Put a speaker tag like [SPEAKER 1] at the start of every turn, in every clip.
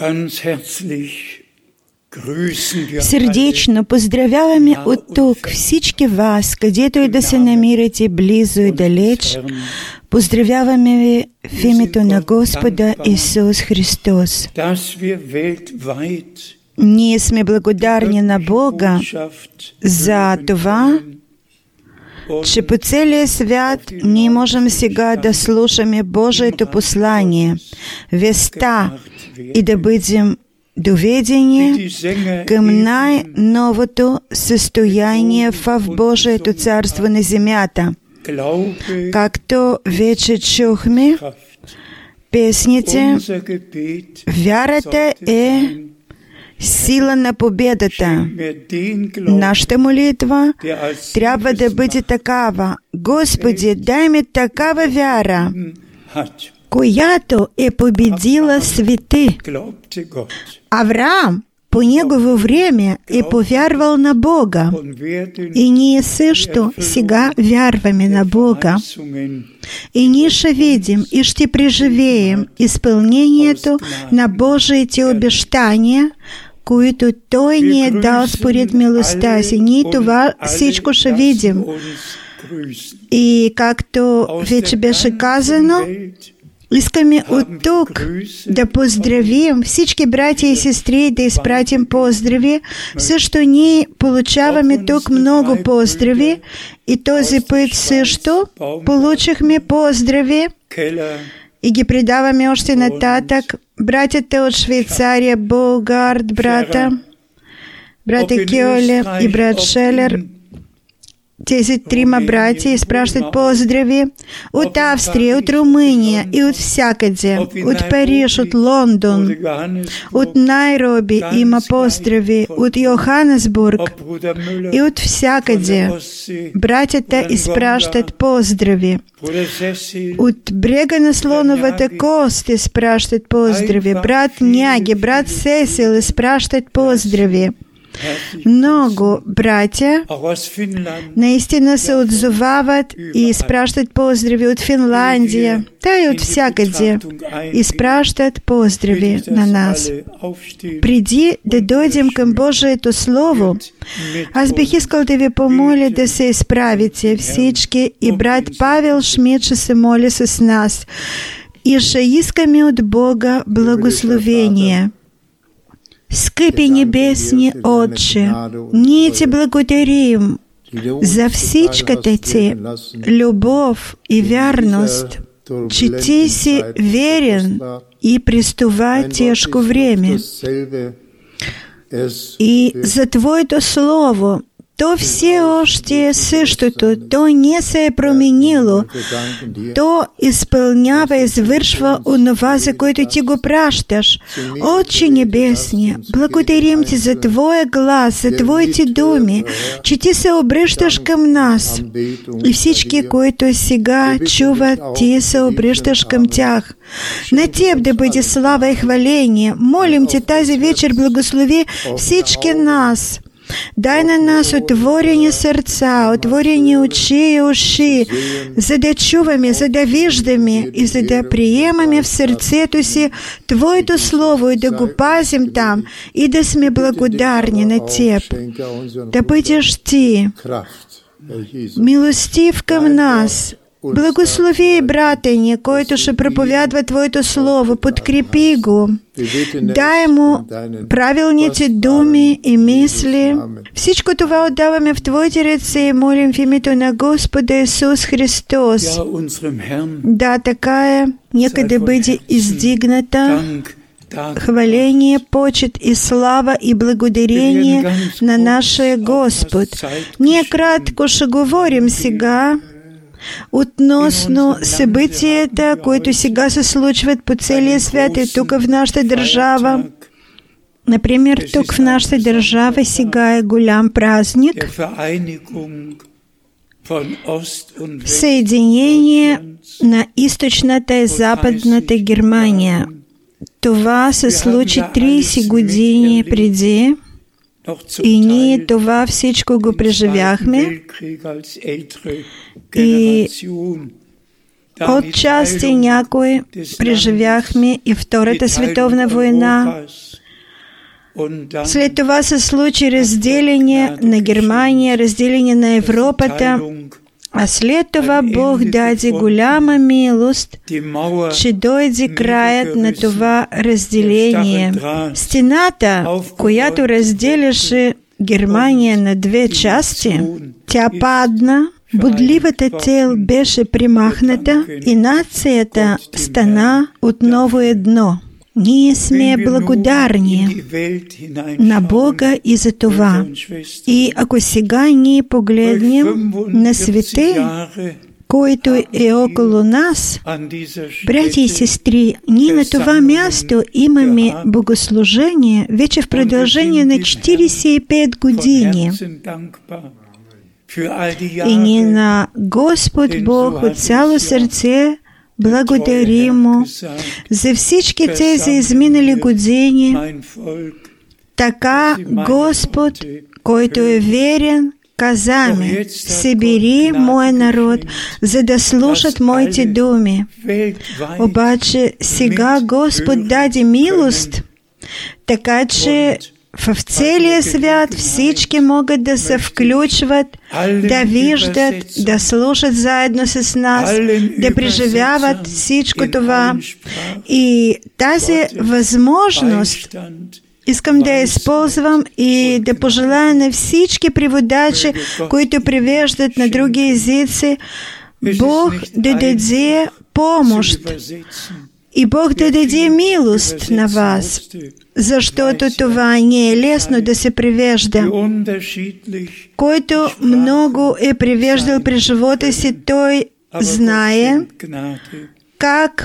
[SPEAKER 1] Сердечно поздравяваме от тук всички вас, където и да се намирате, близо и далеч. Поздравяваме ви в името на Господа Исус Христос. Ние сме благодарни на Бога за това, че по целия свят ние можем сега да слушаме Божието послание, веста и да бъдем доведени към най-новото състояние в Божието царство на земята. Както вече чухме песните, вярата е сила на победата. Нашата молитва трябва да бъде такава: Господи, дай ми такава вяра, която е победила свети. Авраам по негово време е повярвал на Бога. И ние също сега вярваме на Бога. И ние ще видим и ще преживеем изпълнението на Божиите обещания, които Той ни е дал според милостта си. Ние това всичко ще видим. И както вече беше казано, искаме от тук да поздравим всички братя и сестри, да изпратим поздрави. Също ние получаваме тук много поздрави и този път също получихме поздрави и ги предаваме още нататък. Братята от Швейцария, Болгард, брата Кьоле и брат Шелер, тези трима братя изпращат поздрави от Австрия, от Румъния и от всякъде, от Париж, от Лондон, от Найроби има поздрави, от Йоханесбург и от всякъде. Братята изпращат поздрави. От брега на Слоновата кост изпращат поздрави. Брат Няги, брат Сесил изпращат поздрави. Много братя наистина се отзовават и изпращат поздрави от Финландия, та и от всякъде изпращат поздрави на нас. Преди да дойдем към Божието Слово, аз бих искал да ви помоля да се изправите всички и брат Павел Шмидт ще се моли с нас и ще искаме от Бога благословение. Скъпи небесни Отче, ние Ти благодарим за всичката Ти любов и вярност, че Ти си верен и през това тежко време. И за Твоето Слово, то все още е същото, то не се е променило, то изпълнява, извършва онова, за което Ти го пращаш. Отче Небесния, благодарим Ти за Твоя глас, за Твоите думи, че Ти се обръщаш към нас. И всички, които сега чуват, Ти се обръщаш към тях. На Теб да бъде слава и хваление. Молим Те тази вечер, благослови всички нас. Дай на нас отворени сърца, отворени очи и уши, за да чуваме, за да виждаме и за да приемаме в сърцето си Твоето Слово и да го пазим там и да сме благодарни на Теб. Да бъдеш Ти милостив към нас. Благослови брата ни, който ще проповядва Твоето Слово, подкрепи го, дай му правилните думи и мисли. Всичко това отдаваме в Твоите ръце и молим в името на Господа Исус Христос. Да, така е, нека да бъде издигната хваление, почет и слава и благодарение на нашия Господ. Ние кратко ще говорим сега относно събитията, които сега се случват по целия свят и тук в нашата държава. Например, тук в нашата държава сега е голям празник. Съединение на източната и западната Германия. Това се случи 30 години преди. И ние това всичко го преживяхме. И Отчасти някои преживяхме и Втората световна война. След това се случи разделение на Германия, разделение на Европата, а след това Бог даде голяма милост, че дойде краят на това разделение. Стената, която разделяше Германия на две части, тя падна, бодливата цел беше примахната и нацията стана отново едно. Ние сме благодарни на Бога и за това. И ако сега ние погледнем на света, който е около нас, братя и сестри, ние на това място имаме богослужение вече в продължение на 45 години. И ние на Господ Бог от цяло сърце благодарим Му за всички тези изминали години. Така Господ, който е верен, каза ми: събери моя народ, за да слушат моите думи. Обаче сега Господ даде милост, така че в целия свят всички могат да се включват, да виждат, да слушат заедно с нас, да преживяват всичко това. И тази възможност искам да използвам и да пожелая на всички преводачи, които превеждат на други езици, Бог да даде помощ и Бог да даде милост на вас, защото това не е лесно да се превежда. Който много е превеждал при живота си, той знае как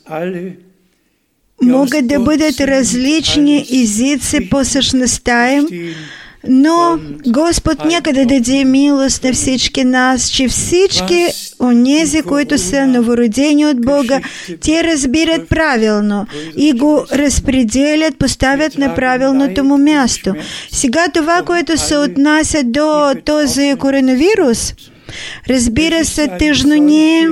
[SPEAKER 1] могат да бъдат различни езици по същността им, но Господ нека да даде милост на всички нас, че всички онези, които са новородени от Бога, те разбират правилно и го разпределят, поставят на правилното му място. Сега това, което се отнася до този коронавирус, разбира се, тъжно ние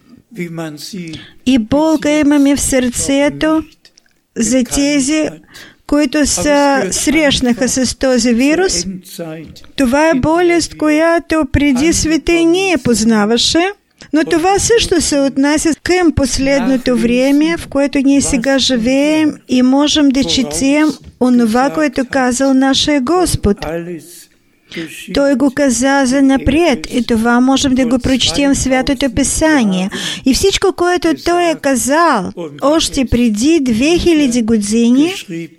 [SPEAKER 1] и болка имаме в сърцето за тези, които се срещнаха с този вирус. Това е болест, която преди света не я познаваше, но това също се отнася към последното време, в което ние сега живеем и можем да четем онова, което казал нашия Господ. Той го каза за напред и това можем да го прочетем в Святото Писание. И всичко, което Той е казал още преди 2000 години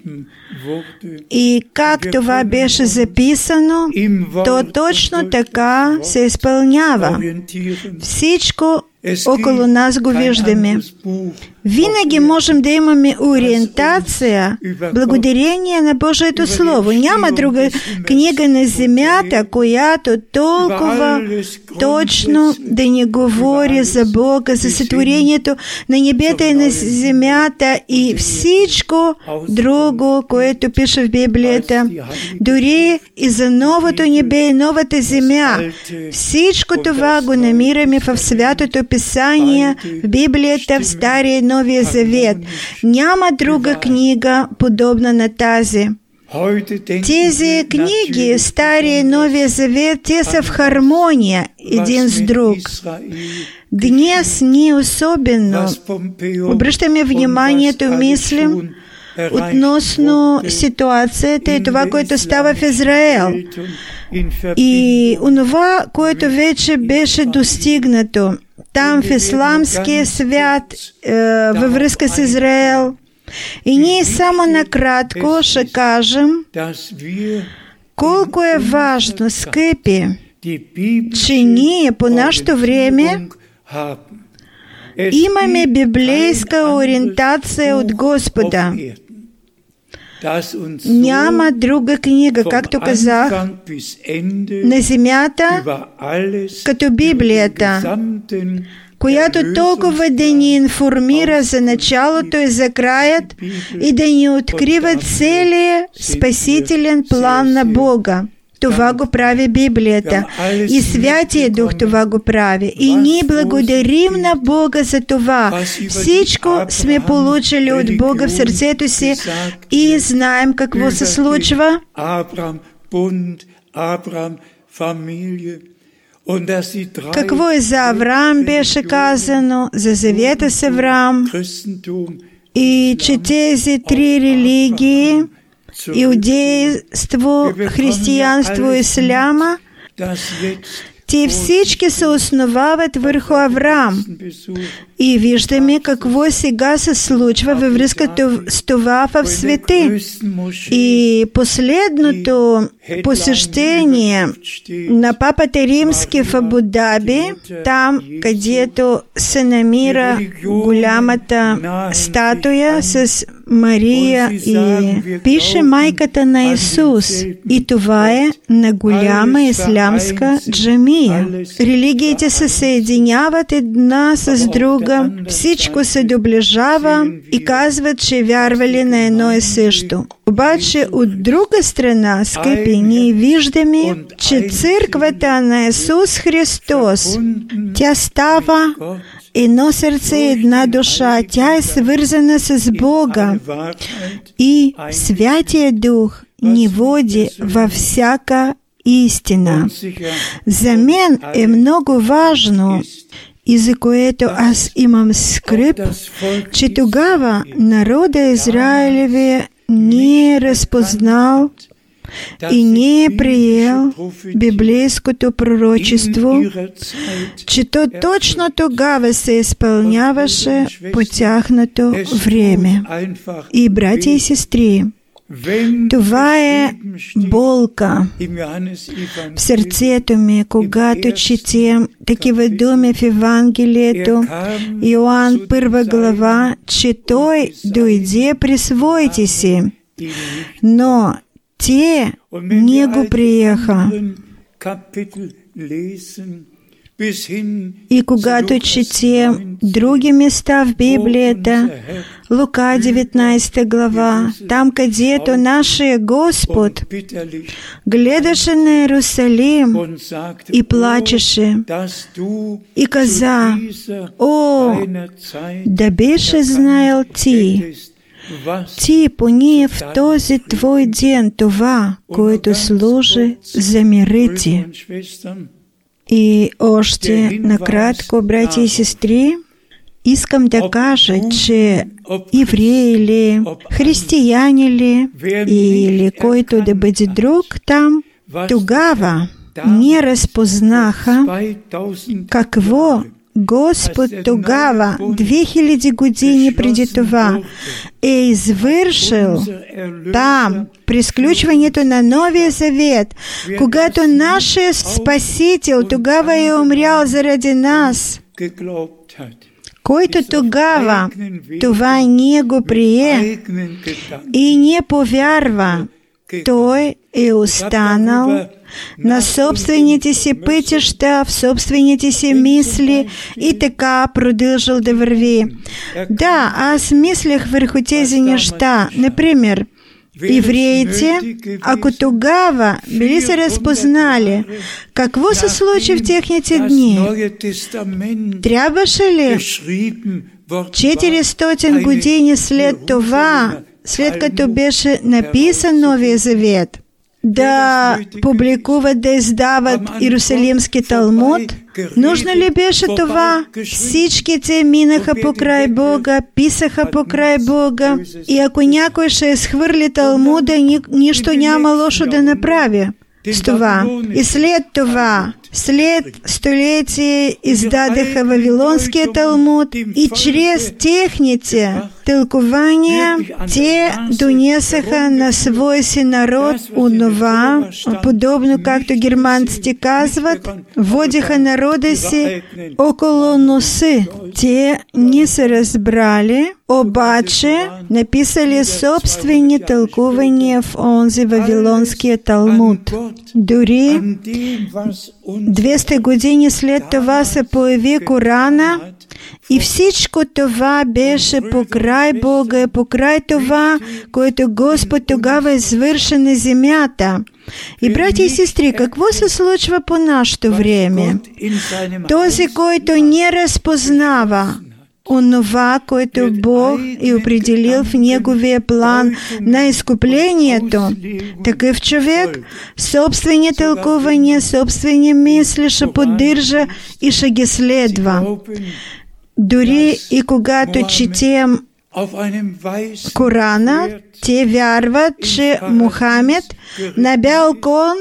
[SPEAKER 1] и как това беше записано, то точно така се изпълнява. Всичко около нас го виждаме. Винаги можем да имаме ориентация благодарение на Божието Слово. Няма друга книга на земята, която толкова точно да ни говори за Бога, за сътворението на небето и на земята и всичко друго, което пише в Библията. Дори и за новото небе и новата земя. Всичко това го намираме в Святото Писание, в Библията, в Стария и Новия Завет. Няма друга книга, подобна на тази. Тези книги, Стария и Новия Завет, те са в хармония един с друг. Днес ние особено обръщаме вниманието, мислим относно ситуацията и това, което става в Израел. И онова, което вече беше достигнато там в исламския свят, във връзка с Израел. И ние само накратко ще кажем колко е важно, скъпи, че ние по нашето време имаме библейска ориентация от Господа. Няма друга книга, както казах, на земята, като Библията, която толкова да ни информира за началото и за краят и да ни открива целият спасителен план на Бога. Това го прави Библията. И Святия Дух това го прави. И ние благодарим на Бога за това. Всичко сме получили от Бога в сърцето си и знаем какво се случва. Какво и за Авраам беше казано, за завета с Авраам, и че тези три религии, иудейство, християнство и исляма, те всички се основават върху Авраам. И виждаме какво сега се случва във връзка с това в света. И последното посещение на папата Римски в Абу Даби, там, където се намира голямата статуя с Мария и пише майката на Исус. И това е на голяма ислямска джамия. Религиите се съединяват една с друга. Всичко се доближава и казват, че вярвали на едно и също. Обаче от друга страна, скъпи, ние виждаме, че църквата на Исус Христос, тя става едно сърце, една душа. Тя е свързана с Бога. И Святия Дух ни води във всяка истина. За мен е много важно, и за което аз имам скръб, че тогава народа Израилеви не е разпознал и не е приел библейското пророчество, че то точно тогава се изпълняваше по тяхното време. И, братя и сестри, това е болка в сърцето ми, когато четем такива думи в Евангелието, Йоан 1 глава, че Той дойде при своите си, но те не го приеха. И когато четем други места в Библията, Лука 19 глава, там, където нашия Господ гледаше на Иерусалим и плачеше и каза: «О, да беше знаел ти поне в този твой ден това, което служи за мирите». И още накратко, братя и сестри, искам да кажа, че евреи ли, християни ли, или който да бъде друг там, тогава не разпознаха какво Господ тогава, 2000 години преди това, е извършил там, при сключването на Новия Завет, когато нашия Спасител тогава е умрял заради нас, който тогава това не го прие и не повярва, той е останал на собствените си пътища, в собствените си мисли и така продължил да върви. Да, аз мислех върху тези неща. Например, евреите, ако тогава били се разпознали, какво се случи в техните дни? Трябваше ли 400 години след това, след като беше написан Новия Завет, да публикуват, да издават Иерусалимски Талмуд? Нужно ли беше това? Всички те минаха покрай Бога, писаха покрай Бога, и ако някой ще изхвърли Талмуда, нищо няма лошо да направи с това. И след това, след столетие издадаха Вавилонския Талмуд и чрез техните тълкования те донесаха на своя си народ онова, подобно както германците казват, водиха народа си около носи. Те не се разбрали, обаче написали собствени тълкувания в онзи Вавилонския Талмуд. Дори 200 години след това се появи Корана І всичко това беше покрай Бога і покрай това, което Господ тогава извърши на земята. И, братя и сестри, какво се случва по нашето време? Този, който не разпознава онова, което Бог е определил в Неговия план на изкуплението, такъв човек собствени тълкувания, собствени мисли ще поддържа и ще ги следва. Дори и когато четем Корана, те вярват, че Мухамед на бял кон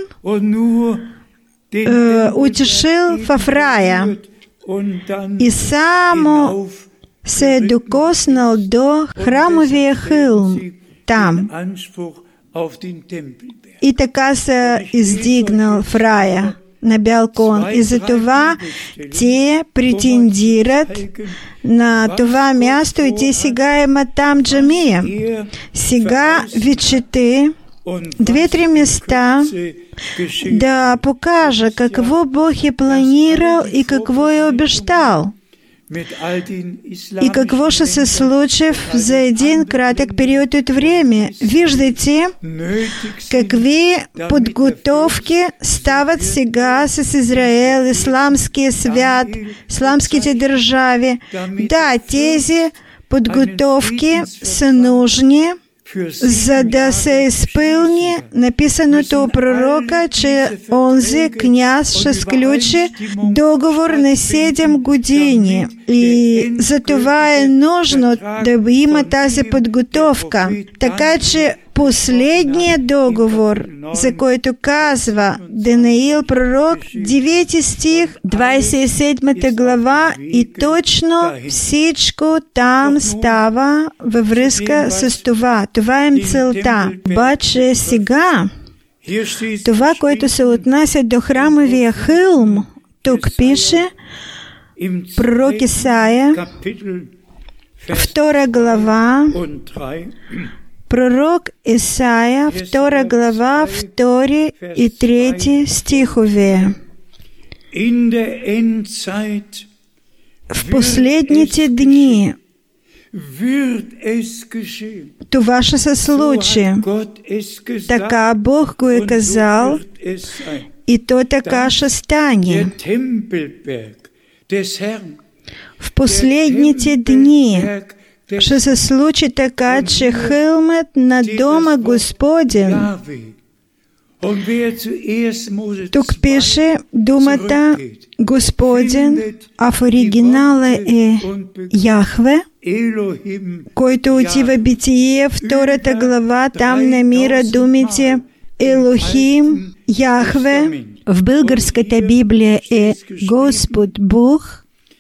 [SPEAKER 1] отишъл в рая и само се е докоснал до храмовия хълм там и така се издигнал в рая на бял кон. И затова те претендират на това място и те сега имат там джамия. Сега ви чете 2-3 места да покажа какво Бог е планирал и какво е обещал. И какво ще се случи за един кратък период от време. Виждате какви подготовки стават сега с Израел, исламския свят, исламските държави. Да, тези подготовки са нужни, за да се изпълни написаното у пророка, че онзи княз ще сключи договор на 7 години. И за това е нужно да има тази подготовка. Така че последният договор, за който казва Даниил пророк, 9 стих, 27 глава, и точно всичко там става във връзка с това. Това е целта. Обаче сега, това, което се отнася до храмовия хълм, тук пише пророк Исаия, 2 глава, пророк Исаия, 2 глава, 2 и 3 стихове. В последните дни това ще се случи. Така Бог го е казал и то така ще стане. В последните дни ще се случи така, че хълмът на дома Господен, тук пише думата Господен, а в оригинала е Яхве, който отива Битие, 2 глава, там намира думите Елохим, Яхве. В българската Библия е Господ Бог.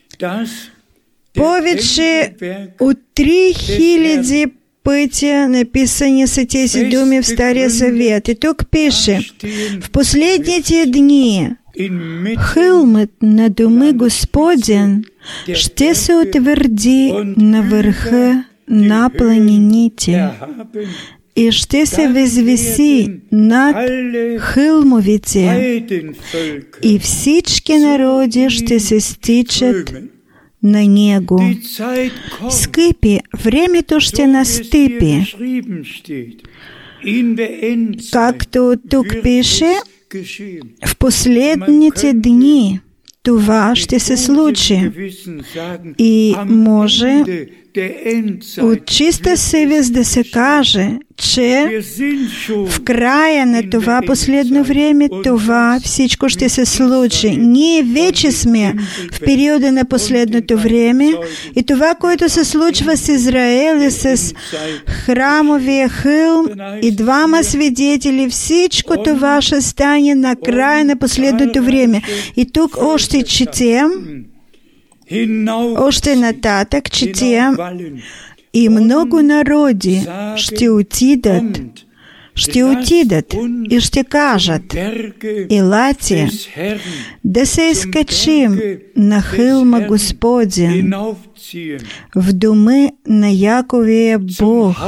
[SPEAKER 1] Повече от 3000 пъти написани са тези думи в Стария Завет. И тук пише: в последните дни хълмът на дома Господен ще се утвърди на върха на планините и ще се възвиси над хълмовете и всички народи ще се стичат на него. Скъпи, времето ще настъпи. Както тук пише, в последните дни това ще се случи. И може от чиста съвест да се каже, че в края на това последно време това всичко ще се случи. Ние вече сме в периода на последното време и това, което се случва с Израел и с храмовия хълм и 2 свидетели, всичко това ще стане на края на последното време. И тук още четем, още нататък четем, и много народи ще отидат и ще кажат: елате да се изкачим на хълма Господен, в дома на Яковия Бог,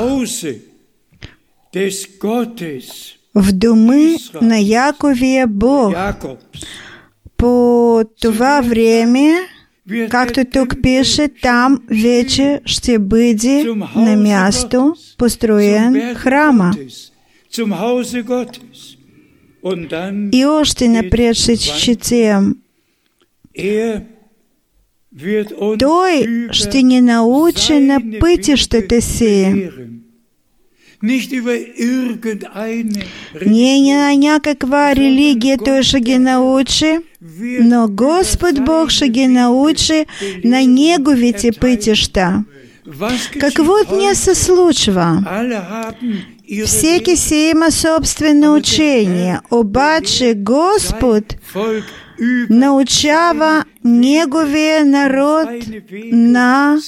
[SPEAKER 1] в дома на Яковия Бог. По това време Както тук пише, там вече ще бъде на място построен храма. И още напред ще четем. Той ще ни научи на пътищата си. Не на някаква религия Той ще ги научи, но Господ Бог ще ги научи на Неговите пътища. Какво днес се случва? Всеки си има собствено учение, обаче Господ научава Неговия народ на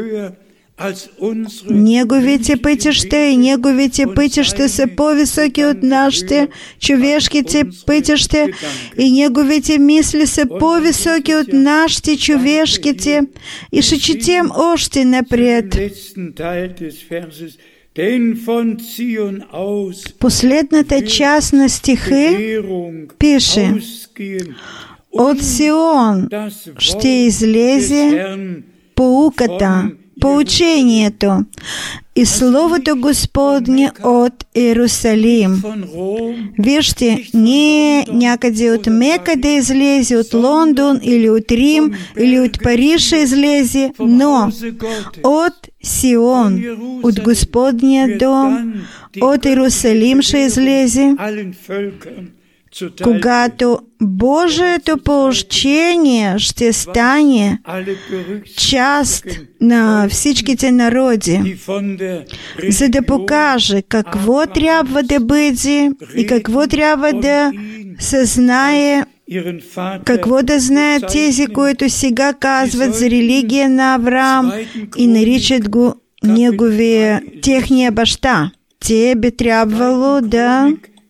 [SPEAKER 1] Неговите пътища, и Неговите пътища са по-високи от нашите човешките пътища, и Неговите мисли са по-високи от нашите човешките. И ще четем още напред. Последната част на стихи пише: от Сион ще излезе поуката, поучението и Словото Господне от Иерусалим. Вижте, не някъде от Мека да излезе, от Лондон или от Рим или от Париж излезе, но от Сион, от Господния дом, от Иерусалим ще излезе, когато Божието поучение ще стане част на всичките народи, за да покаже какво трябва да бъде и какво трябва да се знае, какво да знаят тези, които сега казват за религия на Авраам и наричат го техния баща. Те би трябвало да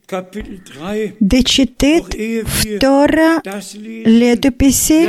[SPEAKER 1] четат втора летописи,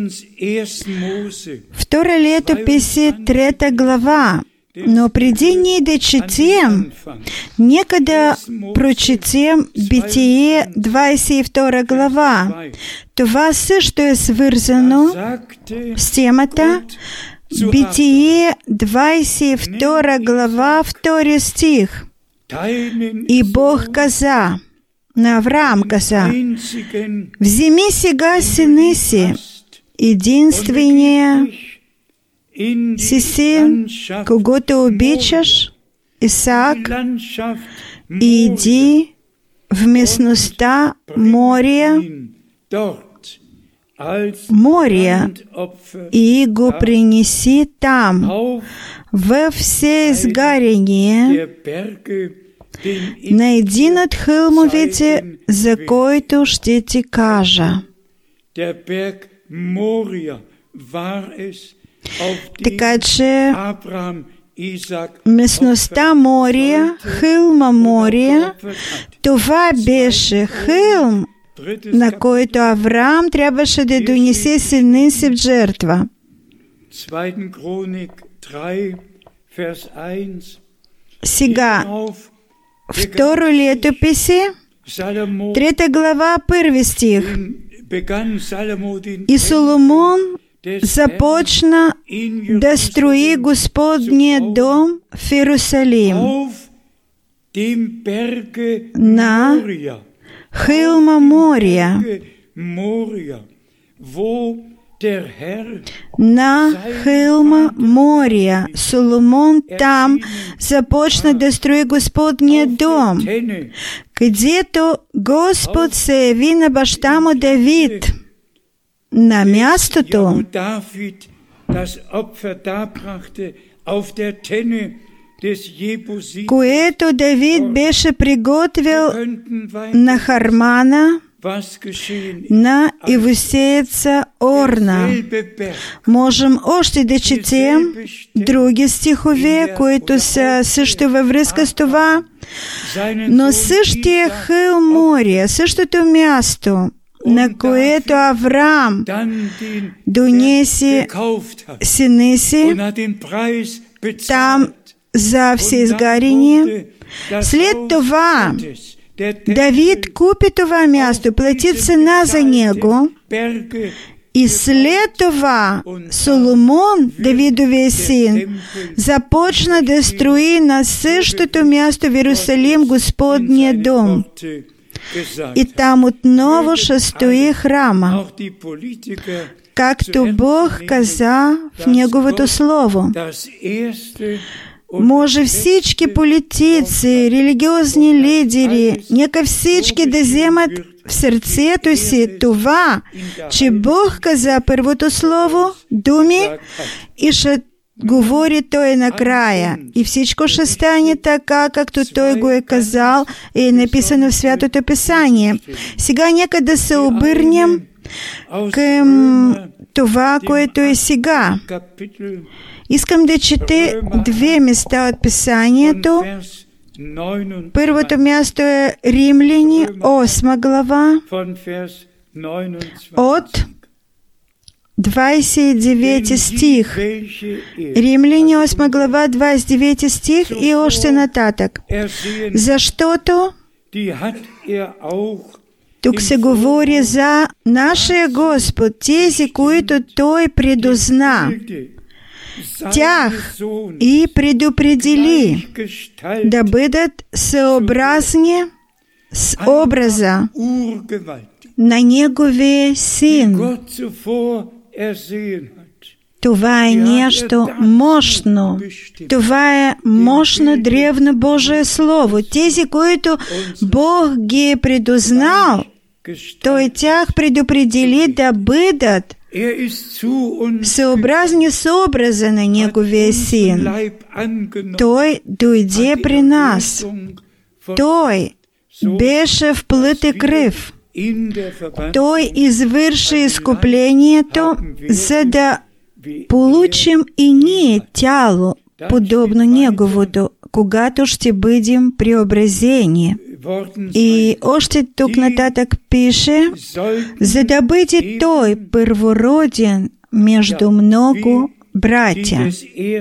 [SPEAKER 1] трета глава. Но преди ние да четем, нека да прочетем Битие 22 глава. Това също е свързано с темата. Битие 22 глава, 2 стих. И Бог каза, на Авраам каза: вземи сега сина си, единствения си син, когото обичаш, Исаак, и иди в местността Мория, и го принеси там, във всеизгарение, на един от хълмовете, за който ще ти кажа. Така че местността Мория, хълма Мория, това беше хълм, на който Авраам трябваше да донесе сина си в жертва. Сега, второ летописи, 3 глава, 1 стих. И Соломон започна да строи Господния дом в Иерусалим на хълма Мория. На хълма Мория. Соломон там започна да строи Господния дом, където Господ се яви на баща му Давид, на мястото, което Давид беше приготвил на Хармана, на Евусееца Орна. Можем още да четем други стихове, които са също във връзка с това, но същия хълм Мория, същото място, на което Авраам донесе сина си, там за всеизгарение. След това Давид купи това място, плати цена за него І слід това Соломон, Давидовий син, започна да строи на същото място в Иерусалим Господния дом. И там отново ще стои храма, както Бог каза в Неговото Слово. Може всички політиці, релігіозні лідери, нека всички да вземат в сърцето си това, че Бог каза първото слово, думи, и ще говори Той накрая. И всичко ще стане така, както Той го е казал и е написано в Святото Писание. Сега нека да се обърнем към това, което е сега. Искам да чете две места от Писанието. Първото място е Римляни, 8 глава, от 29 стих. Римляни, 8 глава, 29 стих и още нататък. Защото тук се говори за нашия Господ, тези, които Той предозна. Тях и предопредели да бъдат съобразни с образа на Неговия Син. Това е нещо мощно. Това е мощно древно Божие Слово. Тези, които Бог ги е предознал, Той тях предопредели да бъдат съобразни с образа на Неговия Син. Той дойде при нас. Той беше в плът и кръв. Той извърши изкуплението, за да получим и ние тяло, подобно Неговото, когато ще бъдем преобразени. И още тук нататък пише, за да бъде Той първороден между много братя.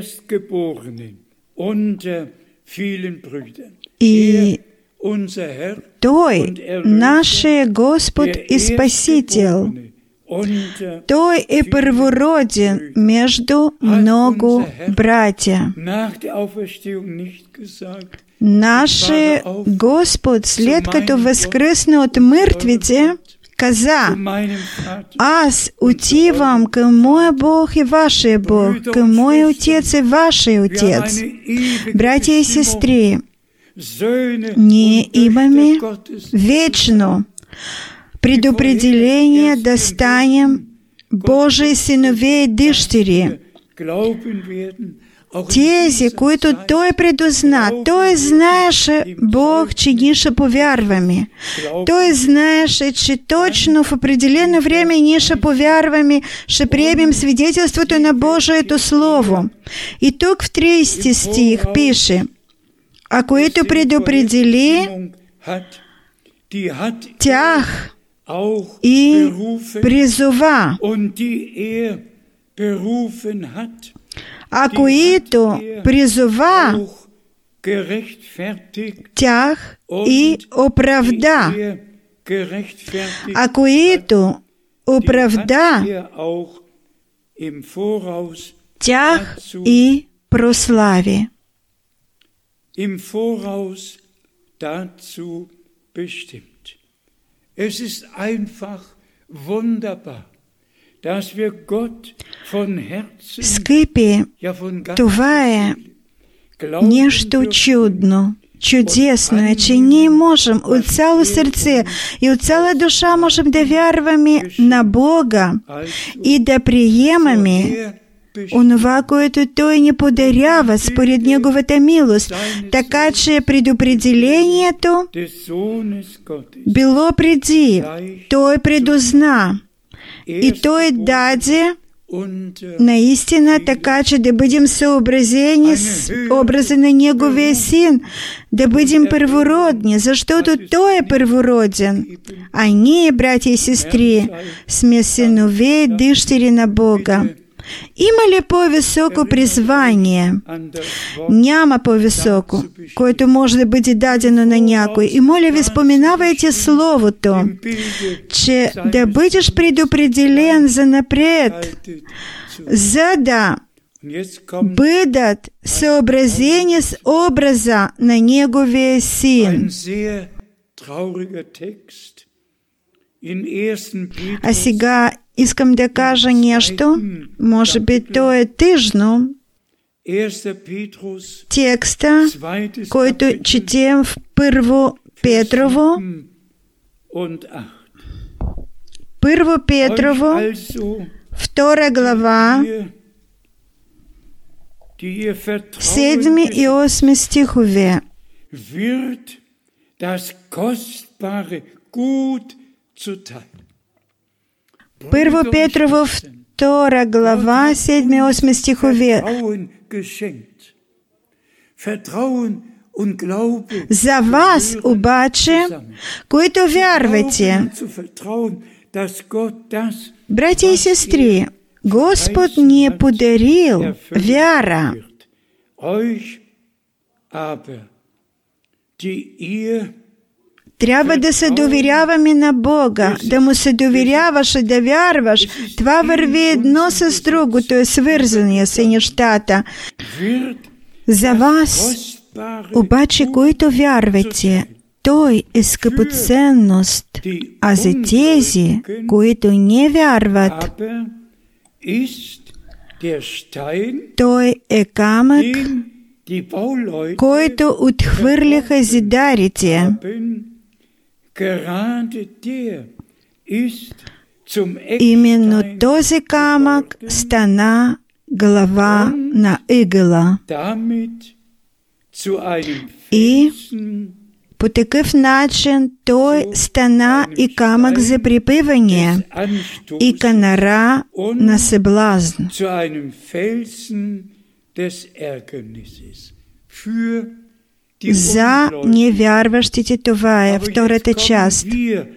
[SPEAKER 1] И Той, нашия Господ и Спасител, Той е първороден между много братя. Нашия Господ, след като възкръсна от мъртвите, каза: аз отивам към моя Бог и вашия Бог, към моя Отец и вашия Отец. Братя и сестри, ние имаме вечно предопределение да станем Божии синове и дъщери. Тези, които Той предозна, Той знаеше Бог, че ние ще повярваме. Той знаеше, че точно в определено време ние ще повярваме, ще приемем свидетелството на Божието Слово. И тук в 30 стих пише: а които предопредели, тях и призова. А които призова, тях и оправда. А които оправда, тях и прослави.
[SPEAKER 2] Es ist einfach wunderbar, dass wir Gott von Herzen,
[SPEAKER 1] скъпи, това е нещо чудно, чудесно е, че ние можем от цяло сърце и от цяла душа можем да вярваме на Бога и да приемаме онова, което Той ни подарява според Неговата милост, така че предопределението било преди. Той предозна и Той даде наистина така, че да бъдем съобразени с образа на Неговия Син, да бъдем първородни, защото Той е първороден, а ние, братя и сестри, сме синове и дъщери на Бога. Има ли по-високо призвание, няма по-високо, което може да бъде дадено на някой? И моля ви, споменавайте Словото, че да бъдеш предопределен за напред, за да бъдат съобразени с образа на Неговия Син. А сега искам да кажа нещо, може би то е тъжно. Текста, който четем в 1 Петрово, 1 Петрово, 2 глава, 7 и 8 стихове. Първо Петрово, 2 глава, 7 и 8 стихове. За вас обаче, които вярвате, братя и сестри, Господ ни е подарил вяра. Трябва да се доверяваме на Бога, да Му се доверяваш и да вярваш. Това върви едно с другото, е свързани са нещата. За вас, обаче, които вярвате, Той е скъпоценност, а за тези, които не вярват, Той е камък, който отхвърляха зидарите. Именно този камък стана глава на ъгъла. И по такъв начин той стана и камък за припъване, и канара на съблазн. За невярващите това е втората част.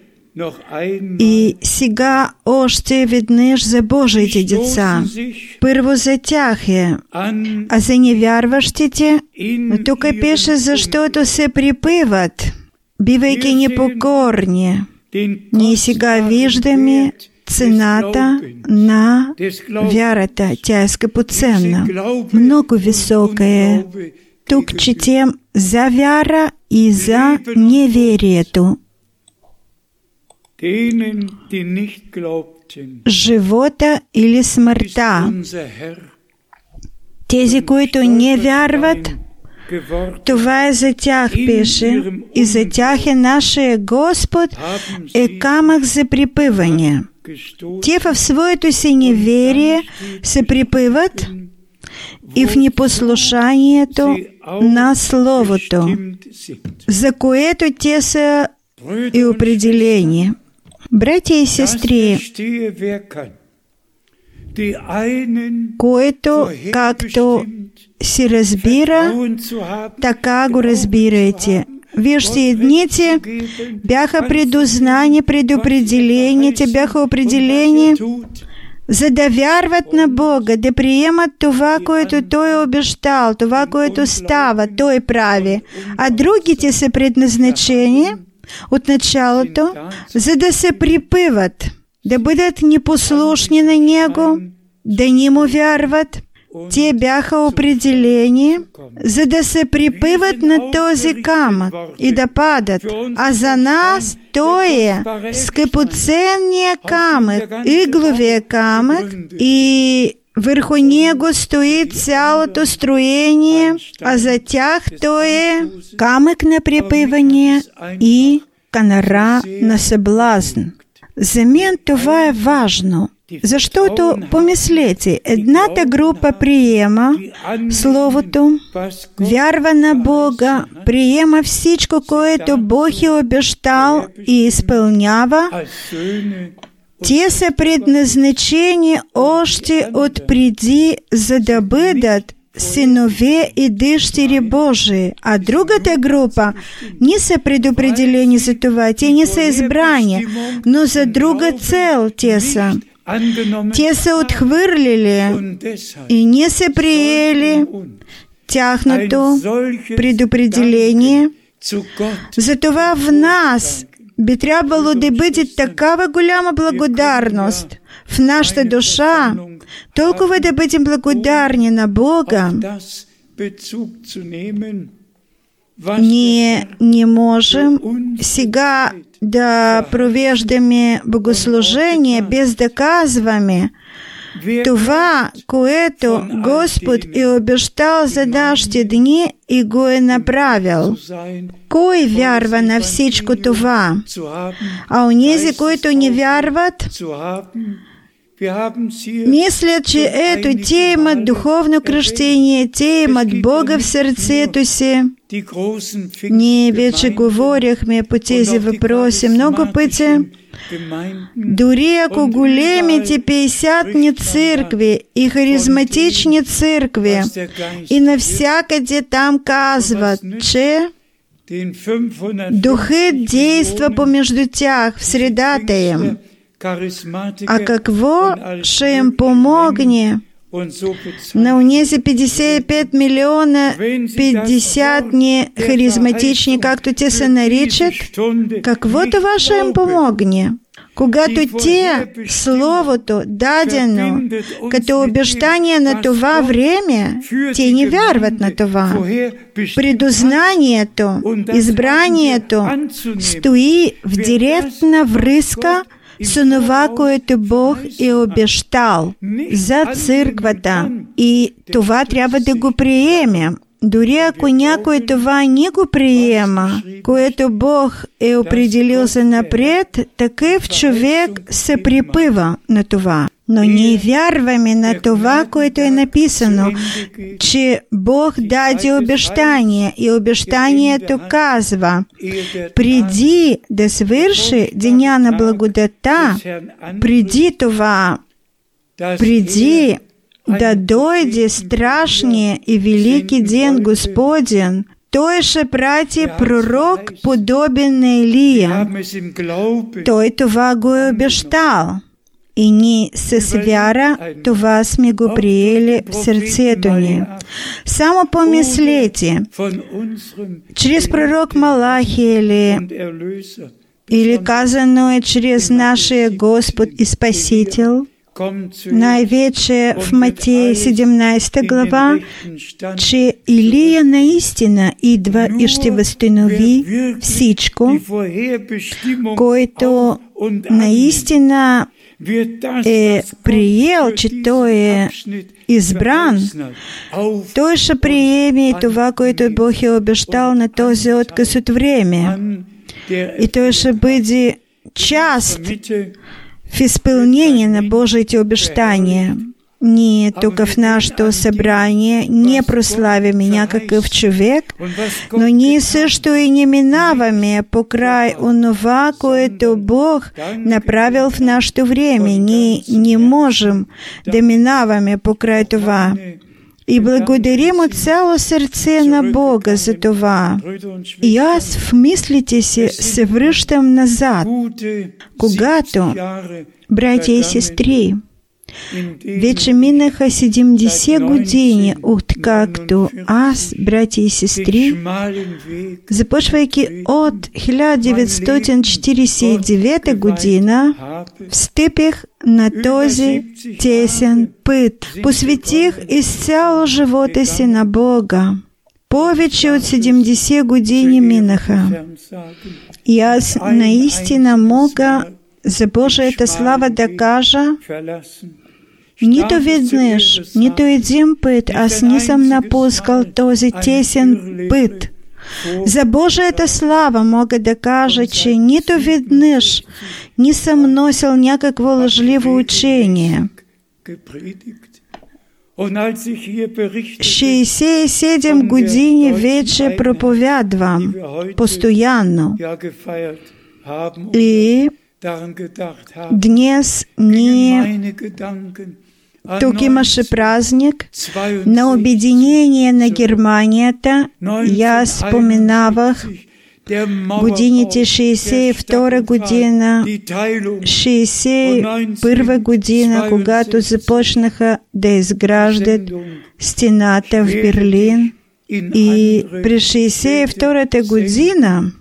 [SPEAKER 1] И сега още веднъж за Божиите деца. Първо за тях е, а за невярващите, тук пише, защото се припъват, бивайки непокорни. Ние сега виждаме цената на вярата. Тя е скъпоценна. Много висока е. Тук четем за вяра и за неверието. Живота или смъртта. Тези, които не вярват, това е за тях, пише, и за тях е нашия Господ е камък за припъване. Те в своето си неверие се припъват и в непослушанието на Словото, за което те са и определени. Братя и сестри, който както си разбира, така го разбирайте. Вижте, едните бяха предузнани, предопределени, те бяха определени, за да вярват на Бога, да приемат това, което Той е обещал, това, което става, Той прави. А другите са предназначени от началото, за да се припъват, да бъдат непослушни на Него, да не Му вярват. Те бяха определени, за да се припъват на този камък и да падат. А за нас Той е скъпоценният камък, игловия камък, и върху него стои цялото строение, а за тях Той е камък на припъване и канара на съблазн. За мен това е важно, защото, помислете, едната група приема Словото, вярва на Бога, приема всичко, което Бог е обещал и изпълнява. Те са предназначени още отпреди, за да бъдат синове и дъщери Божии, а другата група не са предопределени за това, те не са избрани, но за друга цел те са. те се отхвърлили и не се приели тяхното предопределение. Затова в нас би трябвало да бъде такава голяма благодарност в нашата душа, толкова да бъдем благодарни на Бога. Ние не можем сега да провеждаме богослужение без да казваме това, което Господ е обещал за нашите дни и го е направил. Кой вярва на всичко това? А онези, които не вярват, мислят, че ето, те имат духовно кръщение, те имат Бога в сърцето си. Ние вече говорихме по тези въпроси много пъти. Дори ако големите 50-ни църкви и харизматични църкви и навсякъде там казват, че Духът действа помежду тях в средата им, а какво ще им помогне на онези 55 милиона 50-ни харизматични, както те се наричат, какво това ще им помогне? Когато те, Словото, дадено като обещание на това време, те не вярват на това. Предознанието, избранието стои в директна връзка с това, което Бог е обещал за църквата. И това трябва да го приемем. Дори ако някой това не го приема, което Бог е определил за напред, такъв човек се припъва на това. Но ние вярваме на това, което е написано, че Бог даде обещание и обещанието казва, преди да свърши деня на благодата, преди това, преди да дойде страшния и велики ден Господен, Той ще прати пророк, подобен на Илия. Той това го е обещал. И ние с вяра това сме го приели в сърцето ни. Само помислете, чрез пророк Малахия или казано е чрез нашия Господ и Спасител, най-вече в Матея 17 глава, че Илия наистина идва и ще възстанови всичко, който наистина е приел, че той е избран. Той ще приеме и това, което Бог е обещал на този отказ от време. И той ще бъде част в изпълнение на Божиите обещания. Ние тук в нашето събрание не прославяме някакъв човек, но ние също и не минаваме покрай онова, което Бог направил в нашето време. Ние не можем да минаваме покрай това. И благодарим от цяло сърце на Бога за това. И аз в мислите си се връщам назад, когато, братя и сестри, вече минаха 70 години, откакто аз, братя и сестри, започвайки от 1949 година, встъпих на този тесен път. Посветих изцяло живота си на Бога. Повече от 70 години минаха. И аз наистина мога за Божията слава да кажа, нито веднъж, нито един път аз не съм напускал този тесен път. За Божията слава мога да кажа, че нито веднъж не съм носил някакво лъжливо учение. 67 години вече проповядвам постоянно. И днес ние тук имаше празник на обединение на Германията. И аз споменавах годините 62 година, 61 година, когато започнаха да изграждат стената в Берлин. И през 62-та година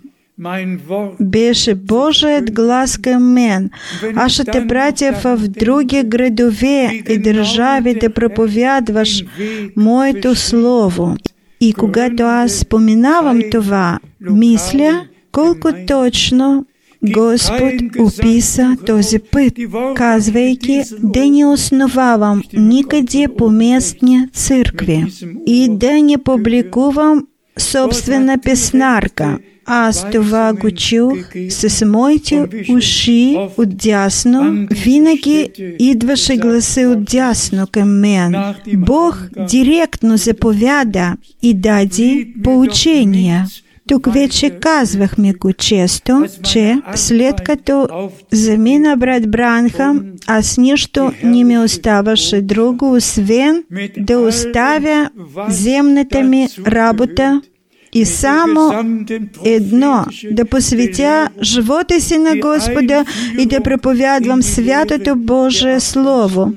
[SPEAKER 1] беше Божият глас към мен. Аз ще те пратя в други градове и държави да проповядваш моето слово. И когато аз споменавам това, мисля, колко точно Господ описа този път, казвайки да не основавам никъде поместни църкви и да не публикувам собствена песнарка. Аз това го чух с моите уши отдясно. Винаги идваше гласа отдясно към мен. Бог директно заповяда и даде поучения. Тук вече казвахме го често, че след като замина брат Бранхам, аз нищо не ми оставаше друго, освен да оставя земната ми работа и само едно, да посветя живота си на Господа и да проповядвам святото Божие Слово.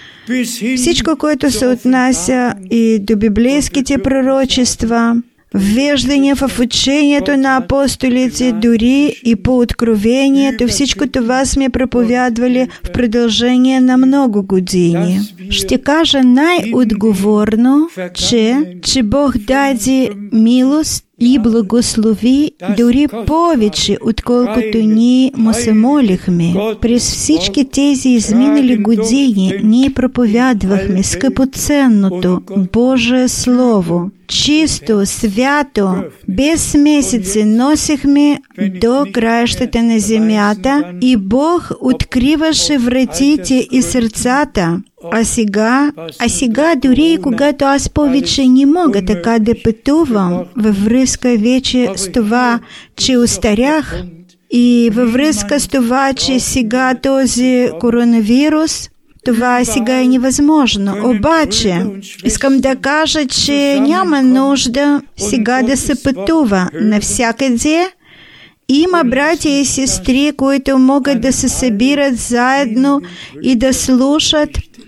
[SPEAKER 1] Всичко, което се отнася и до библейските пророчества, ввеждане в учението на апостолите, дори и по откровението, всичко това сме проповядвали в продължение на много години. Ще кажа най-отговорно, че Бог даде милост и благослови дори повече, отколкото ние му се молихме. През всички тези изминали години ние проповядвахме скъпоценното Божие Слово. Чисто, свято, без месеци носихме до краищата на земята и Бог откриваше вратите и сърцата. А сега, дори и когато аз повече не мога така да пътувам във връзка вече с това, че устарях и във връзка с това, че сега този коронавирус, това сега е невъзможно. Обаче, искам да кажа, че няма нужда сега да се пътува навсякъде. Има братя и сестри, които могат да се събират заедно и да слушат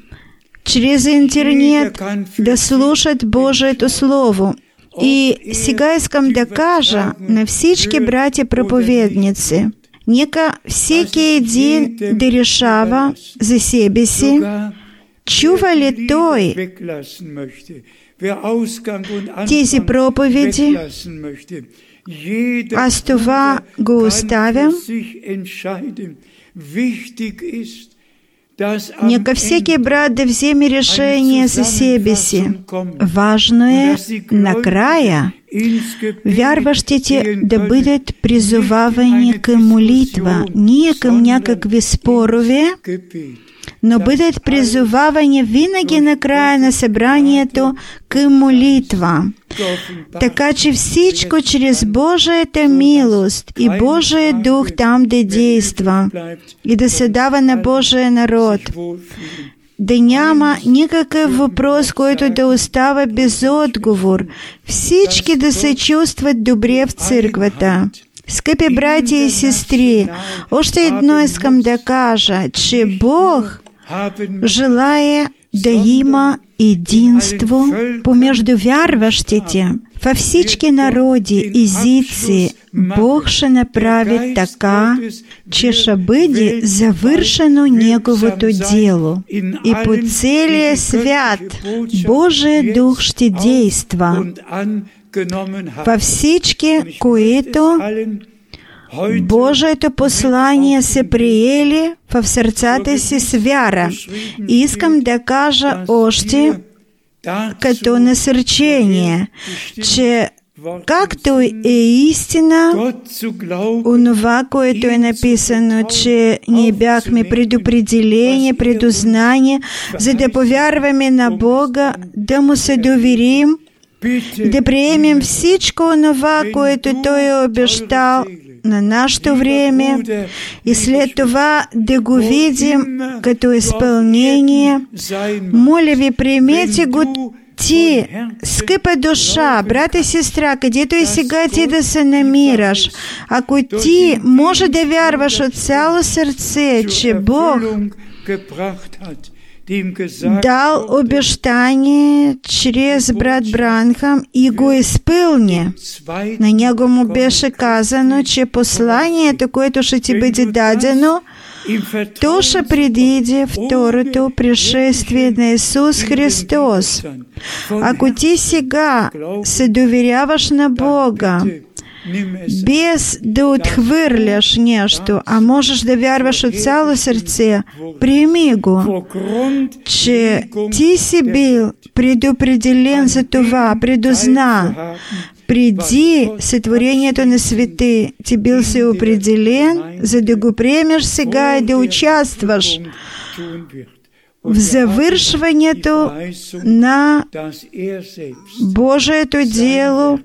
[SPEAKER 1] чрез интернет, да слушат Божието Слово. И сега искам да кажа на всички братя проповедници, нека всеки един да решава за себе си, чува ли той тези проповеди. Аз това го оставям. Нека всеки брат да вземе решение за себе си. Важно е накрая вярващите да бъдат призовавани към молитва, не към някакви спорове, но бъдат призовавани винаги на края на събранието към молитва. Така че всичко чрез Божията милост и Божия Дух там да действа и да се дава на Божия народ. Да няма никакъв въпрос, който да остава без отговор. Всички да се чувстват добре в църквата. Скъпи братя и сестри, още едно искам да кажа, че Бог желае да има единство помежду вярващите. Във всички народи, езици, Бог ще направи така, че ще бъде завършено Неговото дело. И по целия свят Божия Дух ще действа. Във всички, които Божието послание се приели в сърцата си с вяра. И искам да кажа още като насърчение, че както е истина, онова, което е написано, че ние бяхме предопределени, предузнани, за да повярваме на Бога, да Му се доверим, да приемем всичко онова, което Той е обещал на нашето време и след това да го видим като изпълнение. Моля ви, приемете го ти, скъпа душа, брат и сестра, където и сега ти да се намираш, ако ти може да вярваш от цяло сърце, че Бог дал обещание чрез брат Бранхам и го изпълни. На него му беше казано, че посланието, което ще ти бъде дадено, то ще предиде второто пришествие на Исус Христос. Ако ти сега се доверяваш на Бога, без да отхвърляш нещо, а можеш да вярваш от цяло сърце, приеми го, че ти си бил предопределен за това, предознан. Преди сътворението на света ти бил се определен, за да го приемеш сега и да участваш в завършването на Божието дело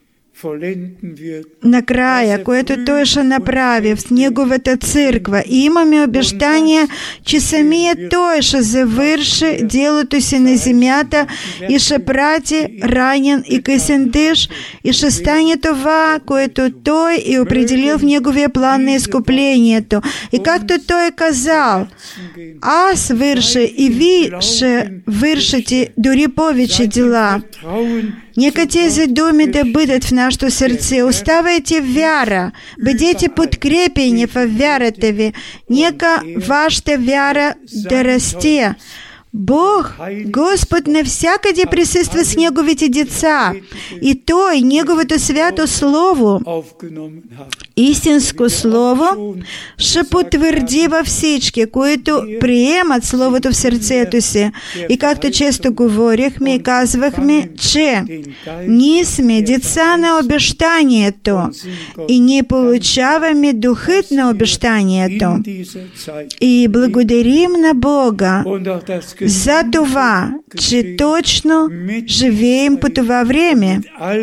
[SPEAKER 1] накрая, което Той ще направи в Неговата църква. И имаме обещание, че самият Той ще завърши делото си на земята и ще прати ранен и късен дъжд и ще стане това, което Той е определил в Неговия план на изкуплението. И както Той е казал, аз върша и ви ще вършите дори повече дела. Нека тези думи да бъдат в нашето сърце. Оставайте вяра. Бъдете подкрепени в вярата ви. Нека вашата вяра да расте. Бог, Господ, навсякъде присъства с Неговите деца. И Той, Неговото свято Слово, истинско Слово, ще потвърди във всички, които приемат Словото в сърцето си. И както често говорихме и казвахме, че ние сме деца на обещанието и ние получаваме духът на обещанието. И благодарим на Бога за това, че точно живеем по това време.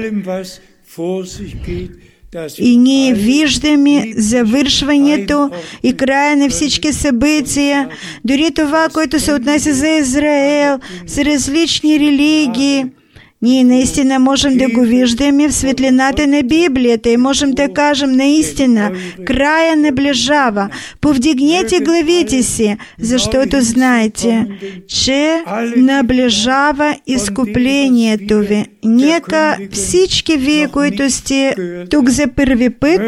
[SPEAKER 1] И ние виждаме завършването и края на всички събития, дори това, което се отнася за Израел, за различни религии. Ние наистина можем да го виждаме в светлината на Библията и можем да кажем наистина, края наближава. Повдигнете главите си, защото знаете, че наближава изкуплението ви. Нека всички вие, които сте тук за първи път,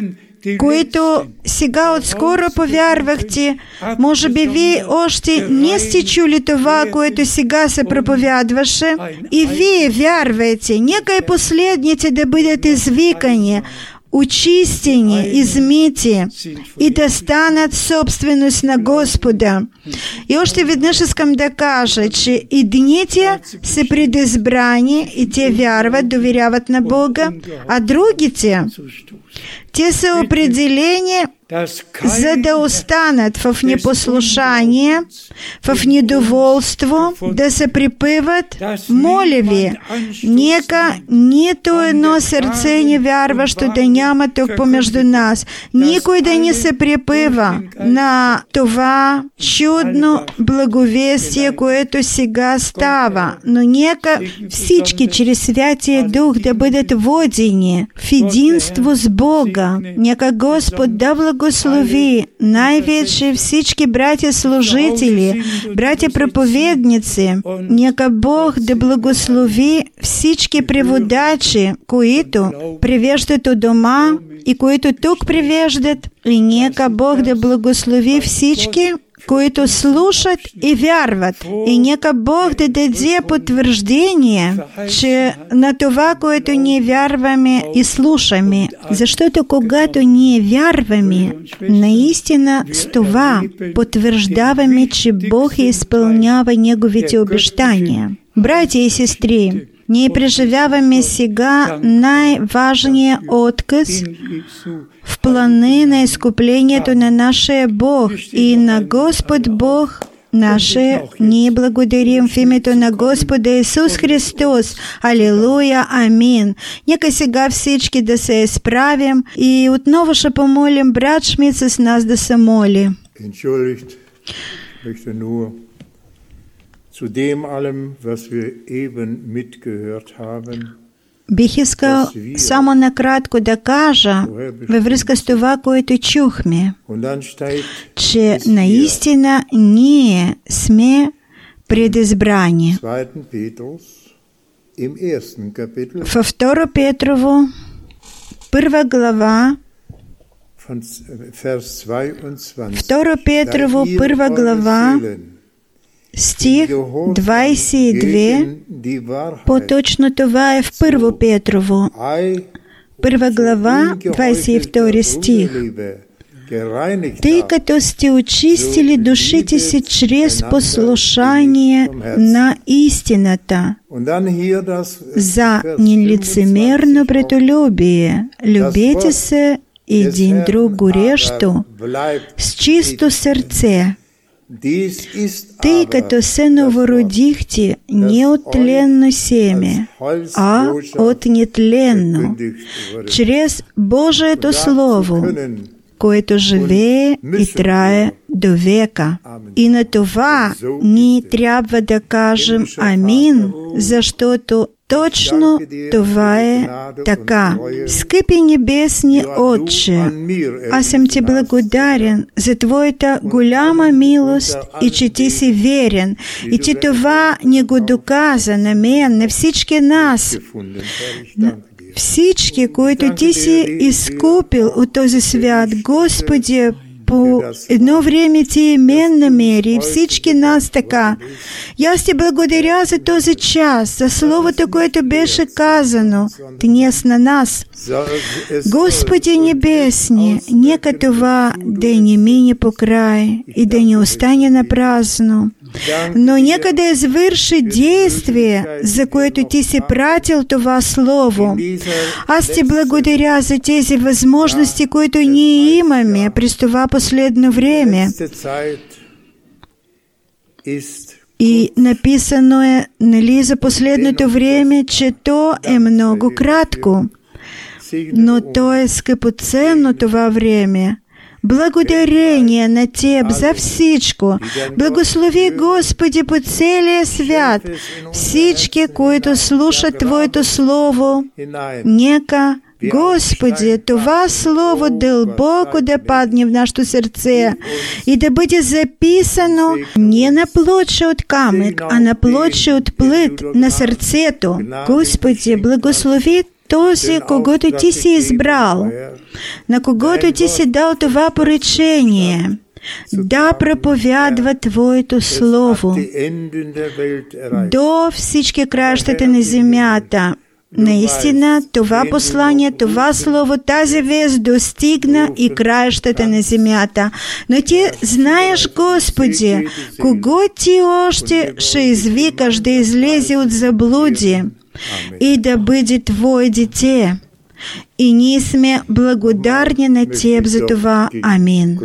[SPEAKER 1] които сега отскоро повярвахте, може би вие още не сте чули това, което сега се проповядваше, и вие вярвайте. Нека и последните да бъдат извикани, очистени, измити и да станат собственост на Господа. И още веднъж искам да кажа, че едните са предизбрани и те вярват, доверяват на Бога, а другите, те са определени за да останат в непослушание, в недоволство, да се припъват. Моля ви, нека нито едно сърце невярващо да няма тук помежду нас. Никой да не се припъва на това чудно благовестие, което сега става. Но нека всички чрез Святия Дух да бъдат водени в единство с Бога. Нека Господ да благослови най-вече всички братя служители, братя проповедници. Нека Бог да благослови всички преводачи, които превеждат у дома и които тук превеждат. И нека Бог да благослови всички, които слушат и вярват. И нека Бог да даде потвърждение, че на това, което ние вярваме и слушаме. Защото когато ние вярваме, наистина с това потвърждаваме, че Бог изпълнява Неговите обещания. Братя и сестри, ние преживяваме сега най-важния отказ в плани на изкуплението на нашия Бог и на Господ Бог наше. Ние благодарим в името на Господа Исус Христос. Алилуя, амин. Нека сега всички да се изправим и отново ще помолим брат Шмидт с нас да се моли. Бих искал само накратко да кажа във връзка с това, което чухме, че наистина ние сме предизбрани. Във 2 Петрово, 1 глава, 2 Петрово, 1 глава, стих 22, по-точно това е в 1 Петрово, 1 глава, 22 стих. Тъй като сте очистили душите си чрез послушание на истината, за нелицемерно братолюбие, любете се един друг горещо, с чисто сърце, тъй като се новородихте не от тленно семе, а от нетленно, чрез Божието Слово, което живее и трае до века. И на това ние трябва да кажем амин, защото точно това е така. Скъпи небесни Отче, аз съм ти благодарен за Твоята голяма милост и че ти си верен, и че това не го доказа на мен, на всички нас, всички, които ти си изкупил от този свят. Господи, по едно време ти и мен намери, и всички нас така. И аз ти благодаря за този час, за Словото, което беше казано днес на нас. Господи небесни, нека това да не мине по край и да не остане на празно, но нека да извърши действие, за което ти си пратил това Слово. Аз ти благодаря за тези възможности, които ние имаме през това последно време. И написано е, нали, за последното време, че то е много кратко, но то е скъпоценно това време. Благодарение на Теб за всичко. Благослови, Господи, по целия свят всички, които слушат Твоето Слово. Нека, Господи, това Слово дълбоко да падне в нашето сърце и да бъде записано не на плоча от камък, а на плоча от плът на сърцето. Господи, благослови този, когото ти си избрал, на когото ти си дал това поръчение, да проповядва Твоето Слово до всички краищата на земята. Наистина, това послание, това Слово, тази вест достигна и краищата на земята. Но ти знаеш, Господи, кого ти още ще извикаш да излезе от заблуди и да бъде Твое дете. И ние сме благодарни на Теб за това. Амин.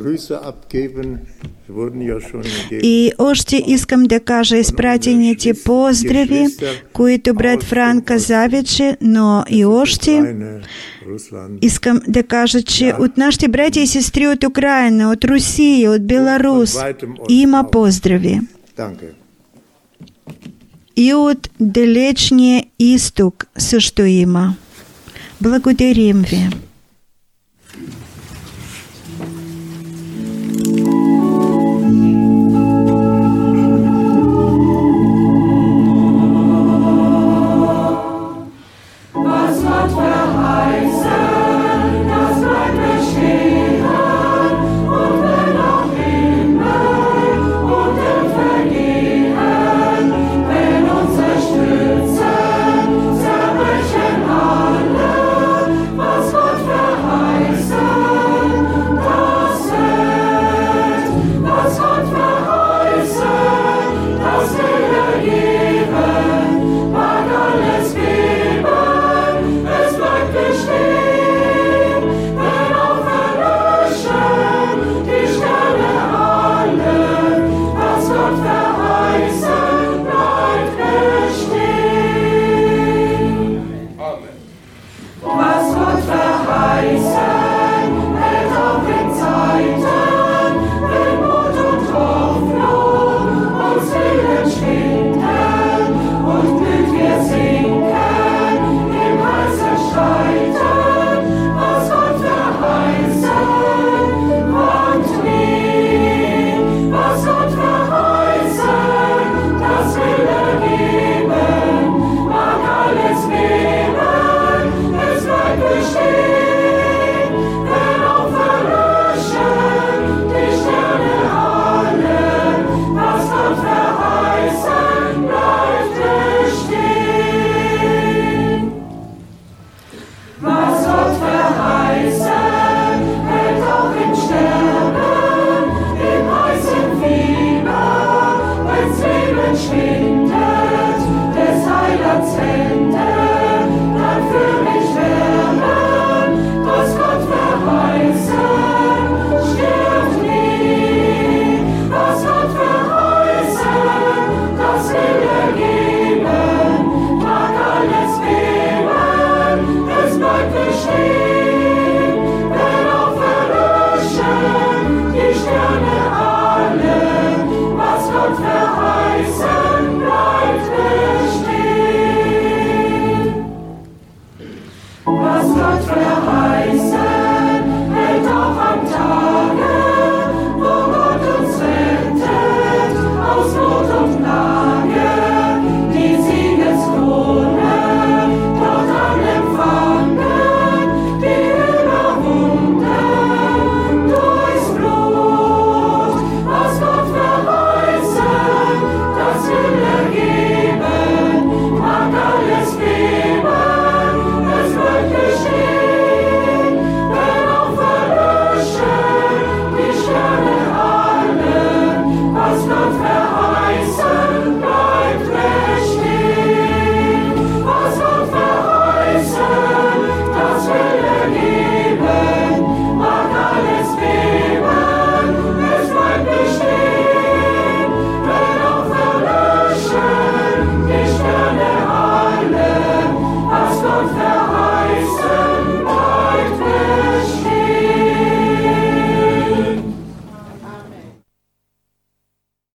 [SPEAKER 1] И още искам да кажа изпратените поздрави, които брат Франк каза вече, но и още искам да кажа, че от нашите братя и сестри от Украина, от Русия, от Беларус има поздрави. И от далечния изток също има. Благодарим Ви.
[SPEAKER 3] Gott verheißen.